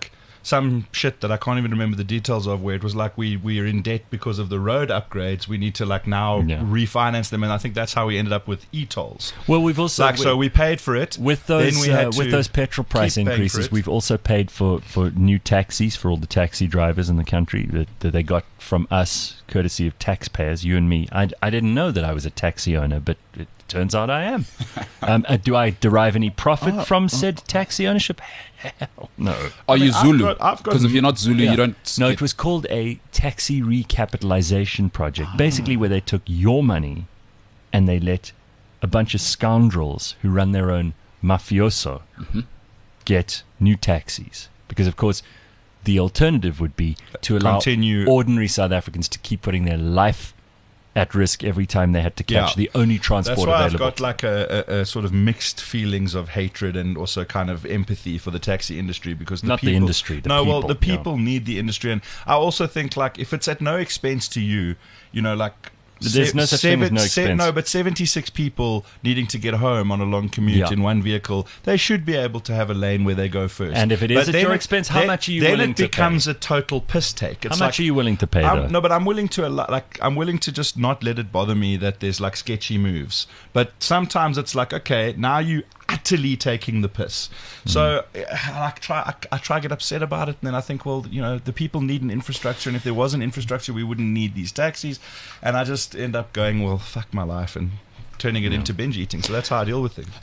some shit that I can't even remember the details of, where it was like we are in debt because of the road upgrades. We need to like now refinance them, and I think that's how we ended up with e-tolls. Well, we've also so we paid for it with those then we had with those petrol price increases. We've also paid for new taxis for all the taxi drivers in the country that they got from us, courtesy of taxpayers, you and me. I didn't know that I was a taxi owner, but it turns out I am. Do I derive any profit from said taxi ownership? Hell no. Are you Zulu? Because if you're not Zulu, you don't. No, it was called a taxi recapitalization project. Basically, where they took your money and they let a bunch of scoundrels who run their own mafioso get new taxis. Because, of course, the alternative would be to allow ordinary South Africans to keep putting their life at risk every time they had to catch the only transport available. That's why I've got like a sort of mixed feelings of hatred and also kind of empathy for the taxi industry, because the industry. The people need the industry, and I also think like if it's at no expense to you, like. There's no such thing as no expense. No, but 76 people needing to get home on a long commute in one vehicle, they should be able to have a lane where they go first. And if it is at your expense, how much are you willing to pay? Then it becomes a total piss take. How much are you willing to pay, though? No, but I'm willing to just not let it bother me that there's like sketchy moves. But sometimes it's like, okay, now you utterly taking the piss. So I try to get upset about it, and then I think, well, the people need an infrastructure, and if there was an infrastructure, we wouldn't need these taxis. And I just end up going, well, fuck my life, and turning it into binge eating. So that's how I deal with things.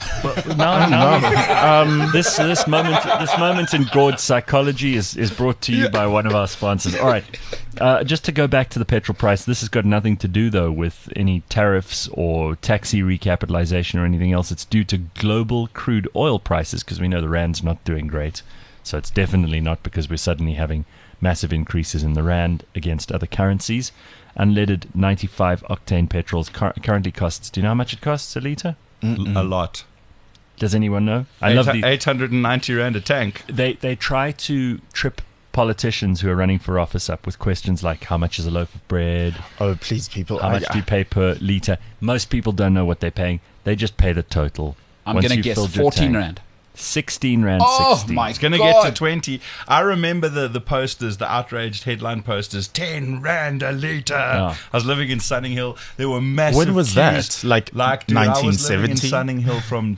This moment in Gord's psychology is brought to you by one of our sponsors. All right, just to go back to the petrol price, this has got nothing to do though with any tariffs or taxi recapitalization or anything else. It's due to global crude oil prices, because we know the rand's not doing great. So it's definitely not because we're suddenly having massive increases in the rand against other currencies. Unleaded 95 octane petrols currently costs. Do you know how much it costs a litre? A lot. Does anyone know? I love 890 rand a tank. They try to trip politicians who are running for office up with questions like, how much is a loaf of bread? Oh, please, people. How much do you pay per litre? Most people don't know what they're paying. They just pay the total. I'm going to guess 14 rand. 16 rand. Oh 60. my It's going to get to 20. I remember the posters, the outraged headline posters, 10 rand a litre. I was living in Sunninghill. There were massive When was queues. that? Like 1970? I was living in Sunninghill from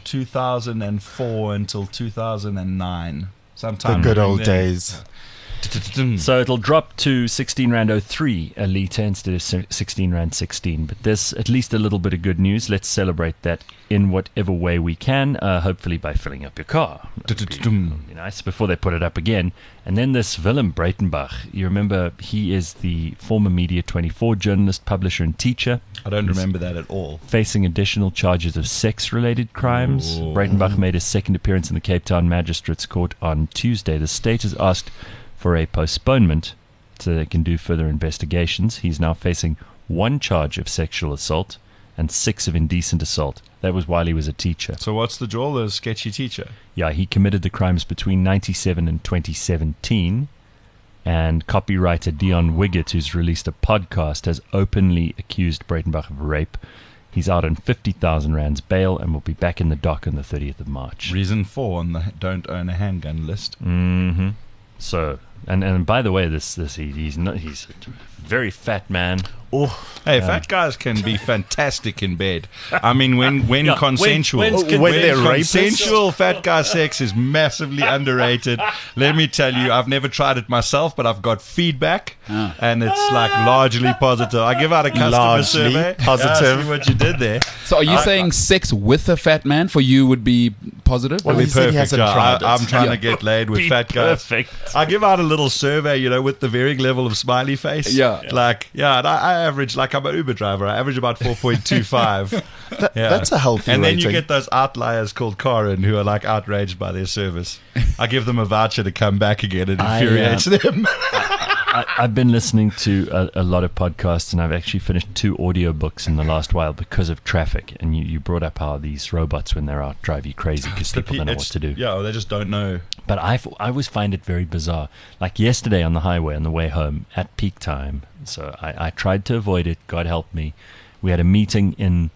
2004 until 2009. Sometime the good old days. So it'll drop to 16 rand 03 a litre instead of 16 rand 16. But there's at least a little bit of good news. Let's celebrate that in whatever way we can, hopefully by filling up your car. That'd be nice before they put it up again. And then this Willem Breitenbach, you remember he is the former Media 24 journalist, publisher and teacher. I don't remember that at all. Facing additional charges of sex-related crimes. Breitenbach made his second appearance in the Cape Town Magistrates Court on Tuesday. The state has asked for a postponement so they can do further investigations. He's now facing 1 charge of sexual assault and 6 of indecent assault. That was while he was a teacher. So what's the draw? The sketchy teacher? Yeah, he committed the crimes between 1997 and 2017. And copywriter Dion Wiggett, who's released a podcast, has openly accused Breitenbach of rape. He's out on 50,000 rands bail and will be back in the dock on the 30th of March. Reason 4 on the don't own a handgun list. Mm-hmm. So, and by the way, he's a very fat man. Hey, fat guys can be fantastic in bed. I mean, when consensual, when they're consensual, fat guy sex is massively underrated. Let me tell you, I've never tried it myself, but I've got feedback, and it's like largely positive. I give out a customer survey. Positive. See what you did there. So, are you saying sex with a fat man for you would be positive? Well, he said he hasn't tried it. I'm trying to get laid with fat guys. Perfect. I give out a little survey, with the varying level of smiley face. And I average, like I'm an Uber driver, I average about 4.25. That's a healthy And then rating. you get those outliers called Karen who are like outraged by their service. I give them a voucher to come back again and infuriate them. I've been listening to a lot of podcasts, and I've actually finished 2 audiobooks in the last while because of traffic. And you brought up how these robots, when they're out, drive you crazy because people don't know what to do. Yeah, they just don't know. But I always find it very bizarre. Like yesterday on the highway on the way home at peak time. So I tried to avoid it. God help me. We had a meeting in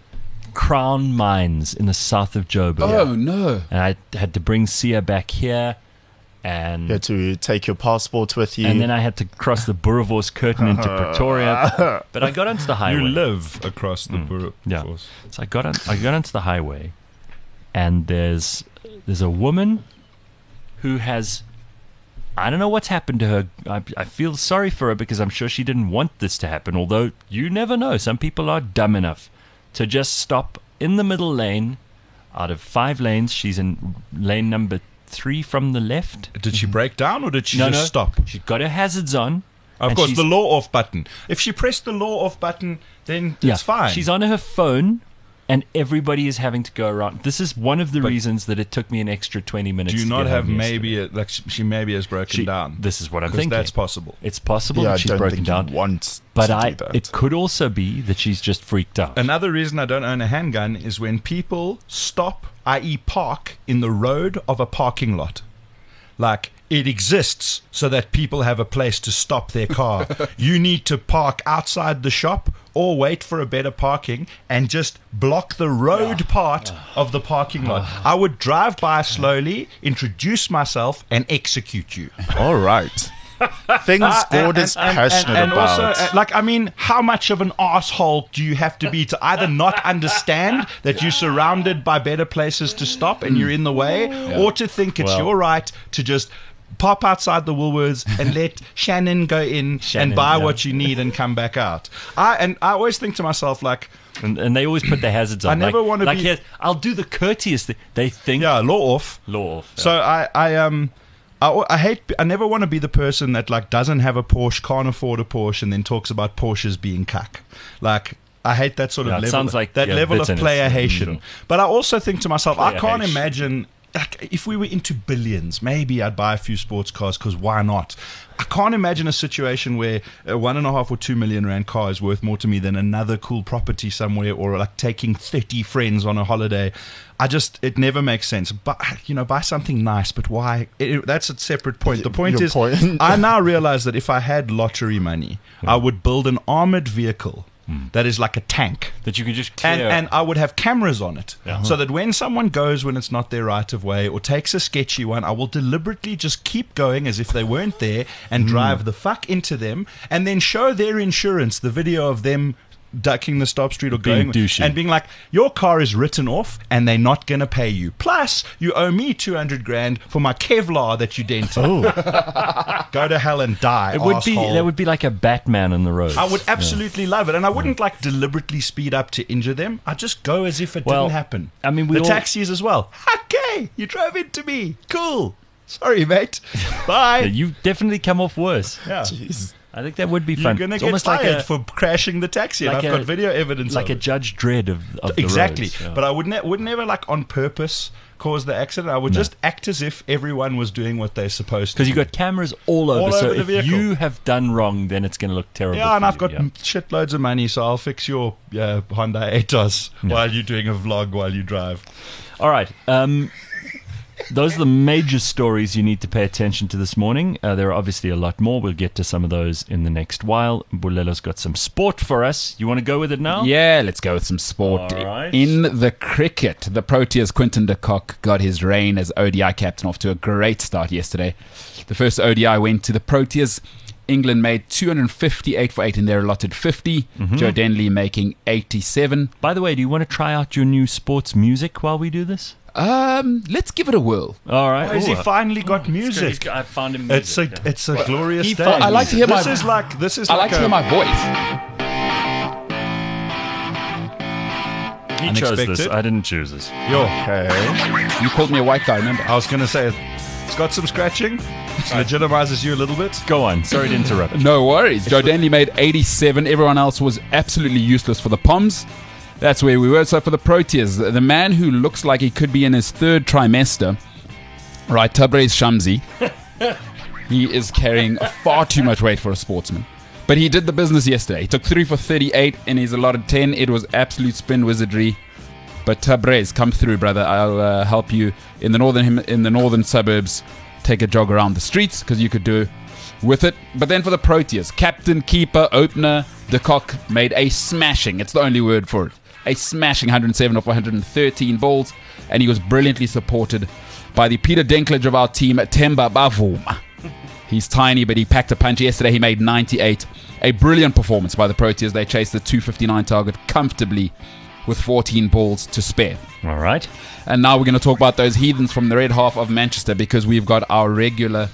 Crown Mines in the south of Joburg. Oh, no. And I had to bring Sia back here. And you had to take your passport with you. And then I had to cross the Boerewors curtain into Pretoria. But I got onto the highway. You live across the Boerewors. Yeah. So I got onto the highway, and there's a woman who has, I don't know what's happened to her. I feel sorry for her because I'm sure she didn't want this to happen, although you never know. Some people are dumb enough to just stop in the middle lane. Out of 5 lanes, she's in lane number 3 from the left. Did she break down or did she just stop? She got her hazards on. Of course, the law off button. If she pressed the law off button, then it's fine. She's on her phone, and everybody is having to go around. This is one of the reasons that it took me an extra 20 minutes. Do you not have she maybe has broken down? This is what I'm thinking. That's possible. It's possible that she's broken down. It could also be that she's just freaked out. Another reason I don't own a handgun is when people stop, i.e. park, in the road of a parking lot. Like, it exists so that people have a place to stop their car. You need to park outside the shop or wait for a better parking and just block the road part of the parking lot. I would drive by slowly, introduce myself, and execute you. All right. Things Gord is passionate about. Also, how much of an asshole do you have to be to either not understand that you're surrounded by better places to stop and you're in the way, or to think it's your right to just pop outside the Woolworths and let Shannon go in and buy what you need and come back out. I always think to myself, like... And they always put their hazards on. I never want to be... Here, I'll do the courteous thing. They think... Yeah, law off. Law off. Yeah. So I never want to be the person that like doesn't have a Porsche, can't afford a Porsche, and then talks about Porsches being cuck. Like, I hate that sort of level. Sounds like level of player Haitian. But I also think to myself, I can't imagine... Like, if we were into billions, maybe I'd buy a few sports cars, because why not? I can't imagine a situation where a 1.5 or 2 million rand car is worth more to me than another cool property somewhere, or like taking 30 friends on a holiday. It never makes sense. But, buy something nice, but why? That's a separate point. The point is, I now realize that if I had lottery money, I would build an armored vehicle that is like a tank that you can just clear. And I would have cameras on it, so that when someone goes when it's not their right of way or takes a sketchy one, I will deliberately just keep going as if they weren't there and drive the fuck into them, and then show their insurance the video of them ducking the stop street or being going douchey. And being like, your car is written off and they're not going to pay you. Plus, you owe me 200 grand for my Kevlar that you dented. Go to hell and die, That would be like a Batman on the road. I would absolutely love it. And I wouldn't like deliberately speed up to injure them. I'd just go as if it didn't happen. I mean, taxis as well. Okay, you drove into me. Cool. Sorry, mate. Bye. You definitely come off worse. Yeah. Jeez. I think that would be fun. You're going to get fired for crashing the taxi, and I've got video evidence like of it. a Judge Dredd of exactly. the roads. Yeah. But I would never like on purpose cause the accident. I would just act as if everyone was doing what they're supposed to. Because you've got cameras all over. So if vehicle. you have done wrong, then it's going to look terrible. Yeah, and I've got shitloads of money, so I'll fix your Honda Atos while you're doing a vlog while you drive. All right. Those are the major stories you need to pay attention to this morning. There are obviously a lot more. We'll get to some of those in the next while. Bulelo's got some sport for us. You want to go with it now? Yeah, let's go with some sport. All right. In the cricket, the Proteas' Quinton de Kock got his reign as ODI captain off to a great start yesterday. The first ODI went to the Proteas. England made 258 for 8 in their allotted 50. Joe Denley making 87. By the way, do you want to try out your new sports music while we do this? Let's give it a whirl. All right. Has he finally got music? I found him music. It's a glorious day. I like to hear This is like to hear my voice. He chose this. I didn't choose this. Okay. You called me a white guy, remember? I was going to say, it's got some scratching. Legitimizes you a little bit. Go on. Sorry to interrupt. No worries. Joe Denley made 87. Everyone else was absolutely useless for the Poms. That's where we were. So for the Proteas, the man who looks like he could be in his third trimester, right, Tabraiz Shamsi, he is carrying far too much weight for a sportsman. But he did the business yesterday. He took 3 for 38 in his allotted 10. It was absolute spin wizardry. But Tabraiz, come through, brother. I'll help you in the northern suburbs. Take a jog around the streets because you could do with it. But then for the Proteas, captain, keeper, opener, de Kock made a smashing. It's the only word for it. a smashing 107 off 113 balls, and he was brilliantly supported by the Peter Dinklage of our team, Themba Bavuma. He's tiny, but he packed a punch. Yesterday he made 98. A brilliant performance by the Proteas. They chased the 259 target comfortably with 14 balls to spare. All right. And now we're going to talk about those heathens from the red half of Manchester, because we've got our regular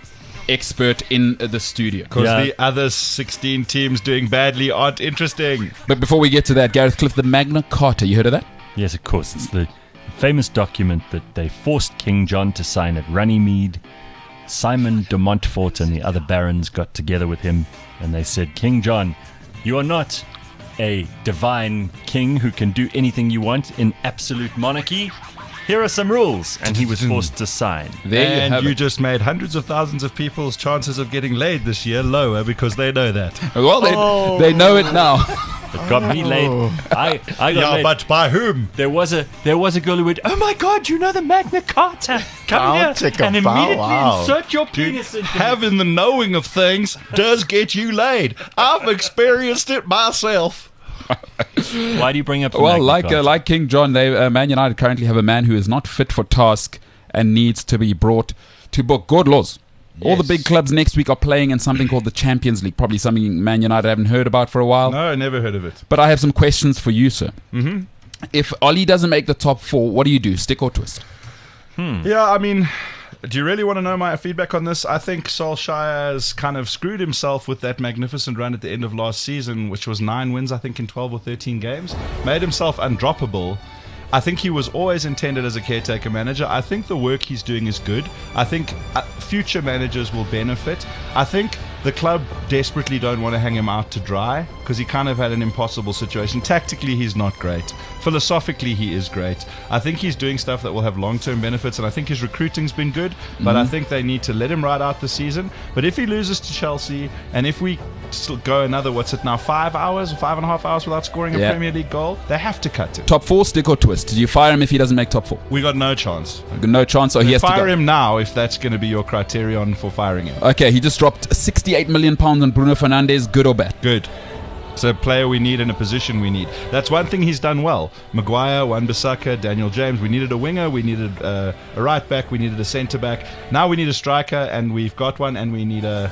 expert in the studio. Because the other 16 teams doing badly aren't interesting. But before we get to that, Gareth Cliff, the Magna Carta, you heard of that? Yes, of course. It's the famous document that they forced King John to sign at Runnymede. Simon de Montfort and the other barons got together with him, and they said, King John, you are not a divine king who can do anything you want in absolute monarchy. Here are some rules. And he was forced to sign. There you just made hundreds of thousands of people's chances of getting laid this year lower because they know that. Well, they know it now. It got me laid. I got laid. But by whom? There was a girl who would, oh my God, you know the Magna Carta. Come here and immediately insert your penis into having the knowing of things does get you laid. I've experienced it myself. Why do you bring up the Well, Magna Carta? like King John, Man United currently have a man who is not fit for task and needs to be brought to book. Good laws. All the big clubs next week are playing in something called the Champions League. Probably something Man United haven't heard about for a while. No, never heard of it. But I have some questions for you, sir. Mm-hmm. If Ollie doesn't make the top 4, what do you do? Stick or twist? Yeah, I mean, do you really want to know my feedback on this? I think Solskjaer's kind of screwed himself with that magnificent run at the end of last season, which was 9 wins, I think, in 12 or 13 games. Made himself undroppable. I think he was always intended as a caretaker manager. I think the work he's doing is good. I think future managers will benefit. I think the club desperately don't want to hang him out to dry because he kind of had an impossible situation. Tactically, he's not great. Philosophically, he is great. I think he's doing stuff that will have long-term benefits, and I think his recruiting's been good, but I think they need to let him ride out the season. But if he loses to Chelsea, and if we still go another, 5 hours or 5.5 hours without scoring a Premier League goal, they have to cut him. Top 4, stick or twist? Do you fire him if he doesn't make top 4? We got no chance. No chance, so he has to go. Fire him now if that's going to be your criterion for firing him. Okay, he just dropped £68 million on Bruno Fernandes. Good or bad? Good. It's a player we need in a position we need. That's one thing he's done well. Maguire, Wan-Bissaka, Daniel James. We needed a winger, we needed a right back, we needed a centre back. Now we need a striker, and we've got one, and we need a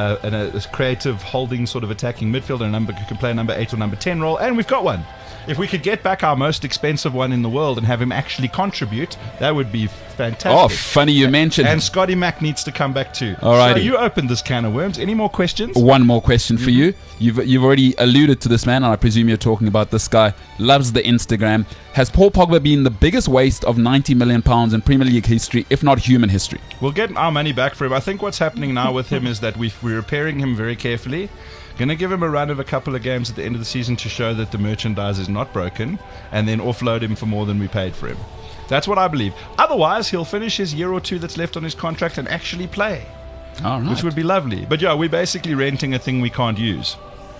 creative holding sort of attacking midfielder, who can play a number 8 or number 10 role, and we've got one. If we could get back our most expensive one in the world and have him actually contribute, that would be fantastic. Oh, funny you mentioned. And Scotty Mac needs to come back too. Alrighty. So you opened this can of worms. Any more questions? One more question for you. You've already alluded to this man, and I presume you're talking about this guy. Loves the Instagram. Has Paul Pogba been the biggest waste of £90 million in Premier League history, if not human history? We'll get our money back for him. I think what's happening now with him is that we're repairing him very carefully. Going to give him a run of a couple of games at the end of the season to show that the merchandise is not broken, and then offload him for more than we paid for him. That's what I believe. Otherwise, he'll finish his year or two that's left on his contract and actually play. All right. Which would be lovely. But yeah, we're basically renting a thing we can't use.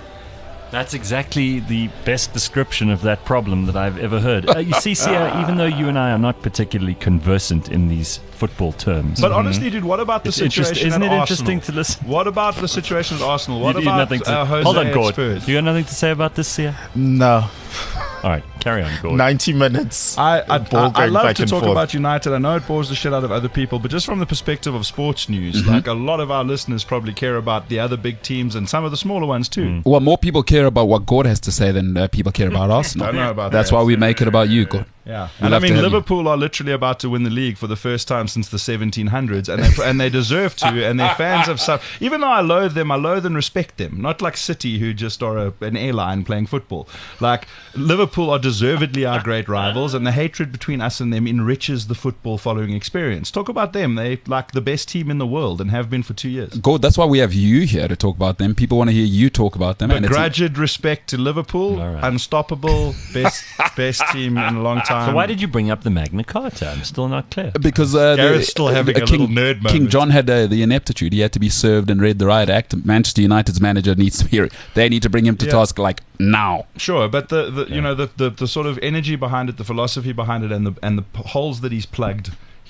That's exactly the best description of that problem that I've ever heard. You see, Sia, even though you and I are not particularly conversant in these football terms. But honestly, dude, what about the situation Isn't at it Arsenal? interesting to listen? What about the situation at Arsenal? What You about nothing to, Jose hold on, at Gord. Spurs? You got nothing to say about this, Sia? No. All right, carry on, Gord. 90 minutes. I Ball going love back to and talk forth. about United. I know it bores the shit out of other people, but just from the perspective of sports news, like a lot of our listeners probably care about the other big teams and some of the smaller ones too. Well, more people care about what Gord has to say than people care about Arsenal. Don't know about That's that. why we make it about you, Gord. Yeah, We'd and I love to mean have you. Liverpool are literally about to win the league for the first time since the 1700s, and they deserve to. And their fans have some. Even though I loathe them, I loathe and respect them. Not like City, who just are an airline playing football. Like Liverpool are deservedly our great rivals, and the hatred between us and them enriches the football following experience. Talk about them; they like the best team in the world and have been for 2 years. Gord, that's why we have you here to talk about them. People want to hear you talk about them. Begrudged respect to Liverpool, All right. unstoppable, best team in a long time. So why did you bring up the Magna Carta? I'm still not clear. Because Gareth's still having a little nerd moment. King John had the ineptitude. He had to be served and read the riot act. Manchester United's manager needs to hear it. They need to bring him to task like now. Sure, but the sort of energy behind it, the philosophy behind it, and the holes that he's plugged.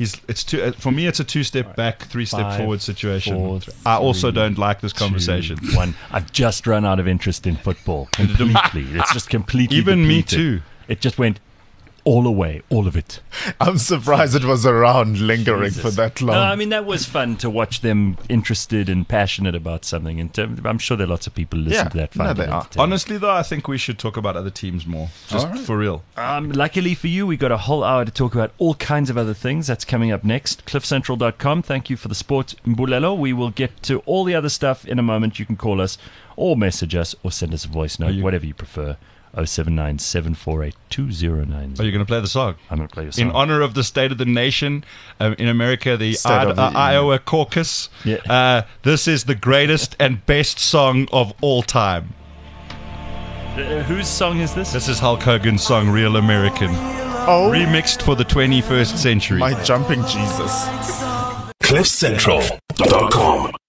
For me, it's a 2-step back, 3-step 5, forward situation. 4, I also 3, don't like this conversation. 2, 1. I've just run out of interest in football completely. It's just completely Even me depleted. too. It just went all away, all of it. I'm surprised it was around lingering Jesus. for that long. No, I mean, that was fun to watch them interested and passionate about something. And I'm sure there are lots of people who listen to that. No, they are. Honestly, though, I think we should talk about other teams more. Just for real. Luckily for you, we got a whole hour to talk about all kinds of other things. That's coming up next. CliffCentral.com. Thank you for the sport, Mbulelo. We will get to all the other stuff in a moment. You can call us or message us or send us a voice note, whatever you prefer. 079 748 2090. Are you going to play the song? I'm going to play your song. In honor of the State of the Nation in America, the Iowa caucus. Yeah. This is the greatest and best song of all time. Whose song is this? This is Hulk Hogan's song, Real American. Oh, Remixed for the 21st century. my jumping Jesus. CliffCentral.com